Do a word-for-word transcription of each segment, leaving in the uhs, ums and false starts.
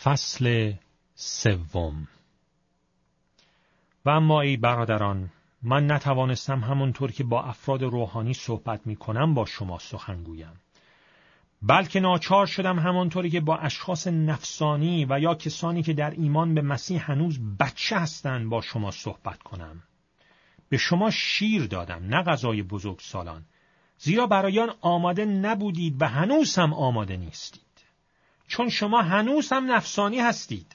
فصل سوم. و اما ای برادران، من نتوانستم همونطور که با افراد روحانی صحبت می کنم با شما سخن گویم، بلکه ناچار شدم همانطوری که با اشخاص نفسانی و یا کسانی که در ایمان به مسیح هنوز بچه هستند با شما صحبت کنم. به شما شیر دادم، نه غذای بزرگسالان، زیرا برای آن آماده نبودید و هنوز هم آماده نیستید، چون شما هنوز هم نفسانی هستید.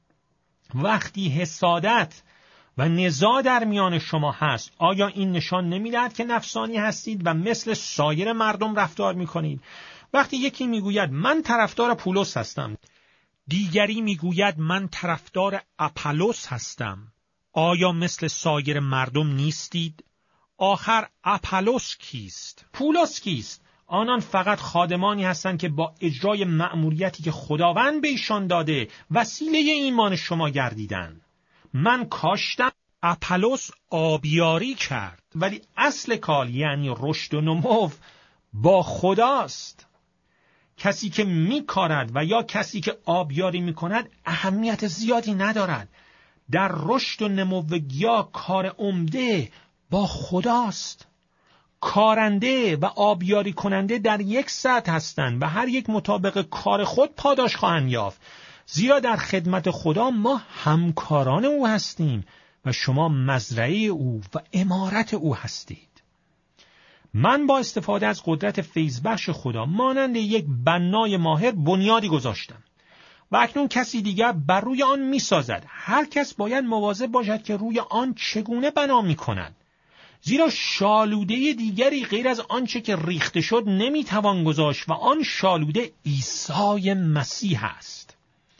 وقتی حسادت و نزاع در میان شما هست، آیا این نشان نمی‌دهد که نفسانی هستید و مثل سایر مردم رفتار می‌کنید؟ وقتی یکی میگوید من طرفدار پولس هستم، دیگری میگوید من طرفدار اپولوس هستم، آیا مثل سایر مردم نیستید؟ آخر اپولوس کیست؟ پولس کیست؟ آنان فقط خادمانی هستند که با اجرای مأموریتی که خداوند به ایشان داده وسیله ایمان شما گردیدند. من کاشتم، اپولوس آبیاری کرد، ولی اصل کار یعنی رشد و نمو با خداست. کسی که میکارد و یا کسی که آبیاری میکند اهمیت زیادی ندارد. در رشد و نمو گیاه کار عمده با خداست. کارنده و آبیاری کننده در یک سطح هستند و هر یک مطابق کار خود پاداش خواهند یافت، زیرا در خدمت خدا ما همکاران او هستیم و شما مزرعه او و عمارت او هستید. من با استفاده از قدرت فیضبخش خدا مانند یک بنای ماهر بنیادی گذاشتم و اکنون کسی دیگر بر روی آن می سازد. هر کس باید مواظب باشد که روی آن چگونه بنا می کند، زیرا شالوده دیگری غیر از آنچه که ریخته شد نمی توان گذاشت و آن شالوده عیسی مسیح است.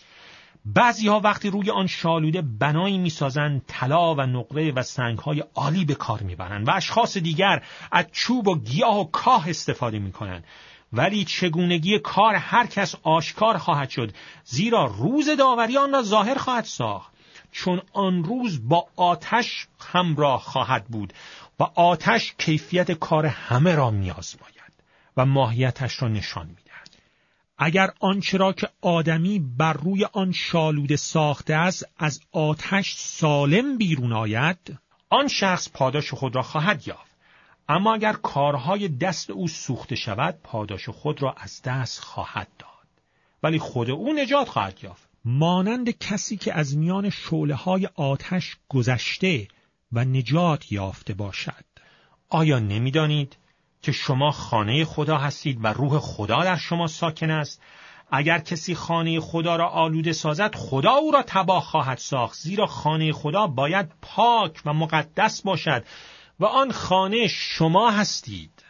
بعضی ها وقتی روی آن شالوده بنایی می سازند طلا و نقره و سنگ های عالی به کار می برند و اشخاص دیگر از چوب و گیاه و کاه استفاده می کنند. ولی چگونگی کار هر کس آشکار خواهد شد، زیرا روز داوری آن را ظاهر خواهد ساخت، چون آن روز با آتش همراه خواهد بود و آتش کیفیت کار همه را می‌آزماید و ماهیتش را نشان می‌دهد. اگر آنچه را که آدمی بر روی آن شالوده ساخته است از آتش سالم بیرون آید، آن شخص پاداش خود را خواهد یافت. اما اگر کارهای دست او سوخته شود، پاداش خود را از دست خواهد داد، ولی خود او نجات خواهد یافت، مانند کسی که از میان شعله‌های آتش گذشته و نجات یافته باشد. آیا نمی‌دانید که شما خانه خدا هستید و روح خدا در شما ساکن است؟ اگر کسی خانه خدا را آلوده سازد، خدا او را تباه خواهد ساخت، زیرا خانه خدا باید پاک و مقدس باشد و آن خانه شما هستید.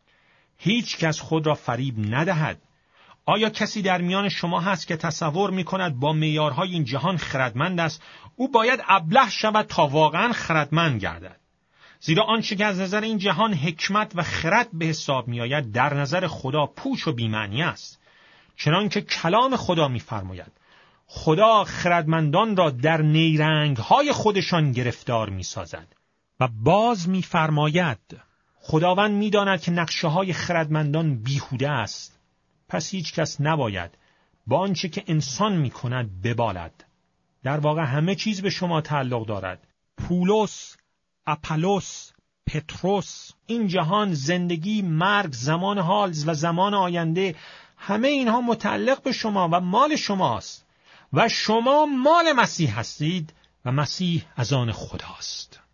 هیچ کس خود را فریب ندهد. آیا کسی در میان شما هست که تصور می‌کند با معیارهای این جهان خردمند است؟ او باید ابله شود تا واقعاً خردمند گردد. زیرا آنچه که از نظر این جهان حکمت و خرد به حساب می‌آید در نظر خدا پوچ و بی‌معنی است. چنانکه کلام خدا می‌فرماید خدا خردمندان را در نیرنگ‌های خودشان گرفتار می‌سازد و باز می‌فرماید خداوند می‌داند که نقشه‌های خردمندان بیهوده است، پس هیچ کس نباید با آنچه که انسان می‌کند ببالد. در واقع همه چیز به شما تعلق دارد. پولس، اپولوس، پتروس، این جهان، زندگی، مرگ، زمان حال و زمان آینده، همه اینها متعلق به شما و مال شماست و شما مال مسیح هستید و مسیح از آن خداست.